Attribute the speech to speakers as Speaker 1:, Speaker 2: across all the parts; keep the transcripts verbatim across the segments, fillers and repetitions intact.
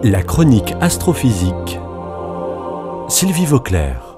Speaker 1: La chronique astrophysique. Sylvie Vauclair.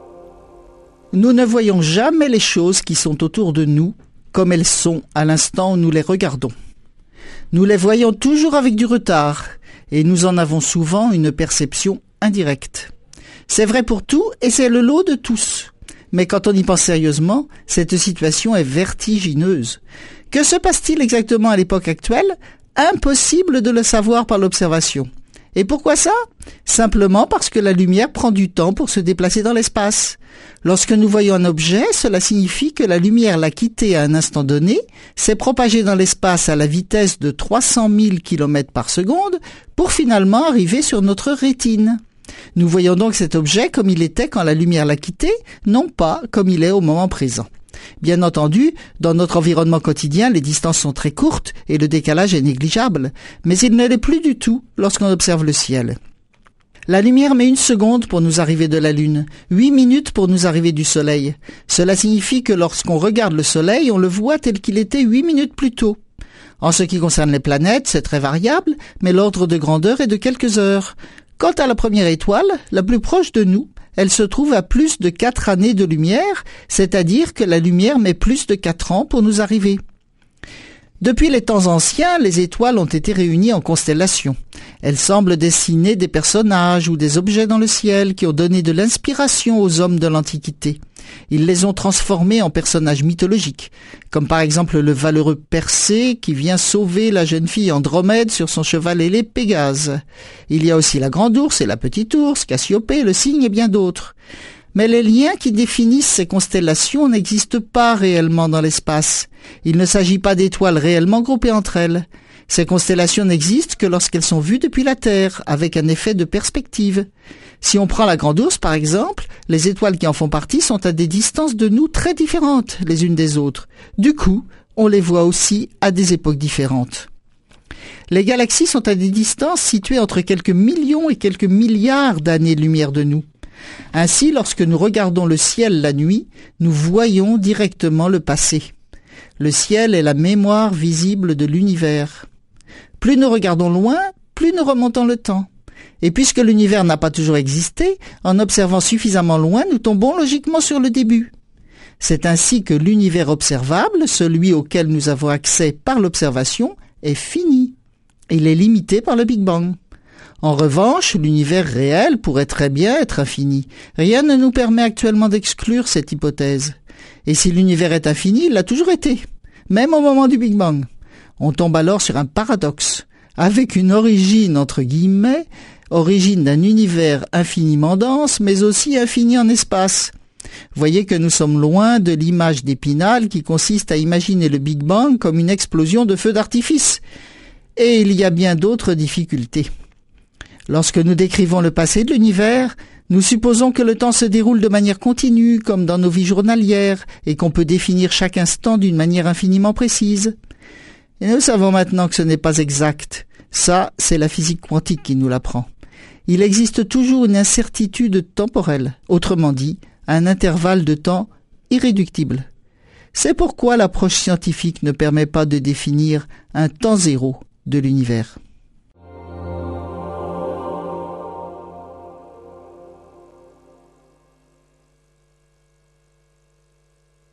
Speaker 2: Nous ne voyons jamais les choses qui sont autour de nous comme elles sont à l'instant où nous les regardons. Nous les voyons toujours avec du retard et nous en avons souvent une perception indirecte. C'est vrai pour tout et c'est le lot de tous. Mais quand on y pense sérieusement, cette situation est vertigineuse. Que se passe-t-il exactement à l'époque actuelle ? Impossible de le savoir par l'observation. Et pourquoi ça ? Simplement parce que la lumière prend du temps pour se déplacer dans l'espace. Lorsque nous voyons un objet, cela signifie que la lumière l'a quitté à un instant donné, s'est propagée dans l'espace à la vitesse de trois cent mille kilomètres par seconde pour finalement arriver sur notre rétine. Nous voyons donc cet objet comme il était quand la lumière l'a quitté, non pas comme il est au moment présent. Bien entendu, dans notre environnement quotidien, les distances sont très courtes et le décalage est négligeable, mais il ne l'est plus du tout lorsqu'on observe le ciel. La lumière met une seconde pour nous arriver de la Lune, huit minutes pour nous arriver du Soleil. Cela signifie que lorsqu'on regarde le Soleil, on le voit tel qu'il était huit minutes plus tôt. En ce qui concerne les planètes, c'est très variable, mais l'ordre de grandeur est de quelques heures. Quant à la première étoile, la plus proche de nous, elle se trouve à plus de quatre années de lumière, c'est-à-dire que la lumière met plus de quatre ans pour nous arriver. Depuis les temps anciens, les étoiles ont été réunies en constellations. Elles semblent dessiner des personnages ou des objets dans le ciel qui ont donné de l'inspiration aux hommes de l'Antiquité. Ils les ont transformés en personnages mythologiques, comme par exemple le valeureux Persée qui vient sauver la jeune fille Andromède sur son cheval ailé Pégase. Il y a aussi la grande ours et la petite ours, Cassiopée, le cygne et bien d'autres. Mais les liens qui définissent ces constellations n'existent pas réellement dans l'espace. Il ne s'agit pas d'étoiles réellement groupées entre elles. Ces constellations n'existent que lorsqu'elles sont vues depuis la Terre, avec un effet de perspective. Si on prend la Grande Ourse, par exemple, les étoiles qui en font partie sont à des distances de nous très différentes les unes des autres. Du coup, on les voit aussi à des époques différentes. Les galaxies sont à des distances situées entre quelques millions et quelques milliards d'années-lumière de nous. Ainsi, lorsque nous regardons le ciel la nuit, nous voyons directement le passé. Le ciel est la mémoire visible de l'univers. Plus nous regardons loin, plus nous remontons le temps. Et puisque l'univers n'a pas toujours existé, en observant suffisamment loin, nous tombons logiquement sur le début. C'est ainsi que l'univers observable, celui auquel nous avons accès par l'observation, est fini. Il est limité par le Big Bang. En revanche, l'univers réel pourrait très bien être infini. Rien ne nous permet actuellement d'exclure cette hypothèse. Et si l'univers est infini, il l'a toujours été, même au moment du Big Bang. On tombe alors sur un paradoxe, avec une origine entre guillemets, origine d'un univers infiniment dense, mais aussi infini en espace. Voyez que nous sommes loin de l'image d'Épinal qui consiste à imaginer le Big Bang comme une explosion de feux d'artifice. Et il y a bien d'autres difficultés. Lorsque nous décrivons le passé de l'univers, nous supposons que le temps se déroule de manière continue, comme dans nos vies journalières, et qu'on peut définir chaque instant d'une manière infiniment précise. Et nous savons maintenant que ce n'est pas exact. Ça, c'est la physique quantique qui nous l'apprend. Il existe toujours une incertitude temporelle, autrement dit, un intervalle de temps irréductible. C'est pourquoi l'approche scientifique ne permet pas de définir un temps zéro de l'univers.